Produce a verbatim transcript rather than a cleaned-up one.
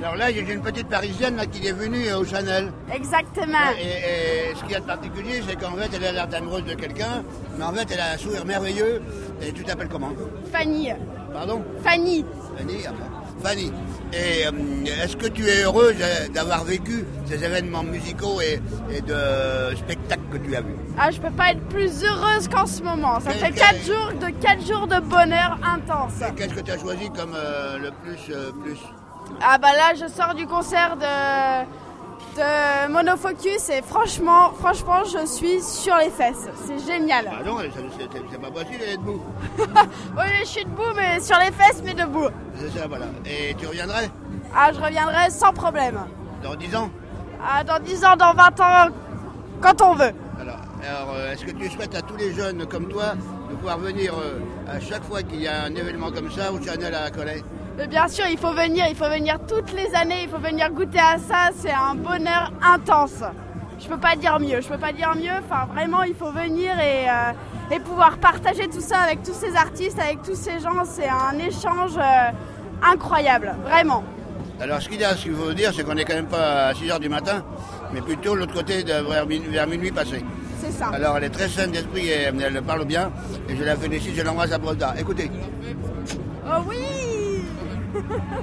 Alors là, j'ai une petite Parisienne là, qui est venue au Chanel. Exactement. Et, et ce qu'il y a de particulier, c'est qu'en fait, elle a l'air amoureuse de quelqu'un, mais en fait, elle a un sourire merveilleux. Et tu t'appelles comment? Fanny. Pardon? Fanny. Fanny, ah bon. Fanny. Et euh, est-ce que tu es heureuse d'avoir vécu ces événements musicaux et, et de spectacles que tu as vus? Ah, je peux pas être plus heureuse qu'en ce moment. Ça Quel- fait quel- quatre jours de quatre jours de bonheur intense. Et qu'est-ce que tu as choisi comme euh, le plus, euh, plus? Ah bah là, je sors du concert de de Monofocus et franchement, franchement, je suis sur les fesses. C'est génial. Ah non, c'est c'est- c'est pas possible, elle est debout. Oui, je suis debout, mais sur les fesses, mais debout. C'est ça, voilà. Et tu reviendrais Ah, je reviendrai sans problème. dans dix ans? Ah, dans dix ans, dans vingt ans, quand on veut. Alors, alors, euh, est-ce que tu souhaites à tous les jeunes comme toi de pouvoir venir euh, à chaque fois qu'il y a un événement comme ça au Chanel à Collet? Mais bien sûr, il faut venir, il faut venir toutes les années, il faut venir goûter à ça, c'est un bonheur intense. Je peux pas dire mieux, je peux pas dire mieux, enfin vraiment il faut venir et, euh, et pouvoir partager tout ça avec tous ces artistes, avec tous ces gens, c'est un échange euh, incroyable, vraiment. Alors, ce qu'il y a, ce qu'il faut dire, c'est qu'on n'est quand même pas à six heures du matin, mais plutôt l'autre côté de, vers, minuit, vers minuit passé. C'est ça. Alors, elle est très saine d'esprit et elle parle bien, et je la félicite, je l'embrasse à Brosda. Écoutez. Oh oui.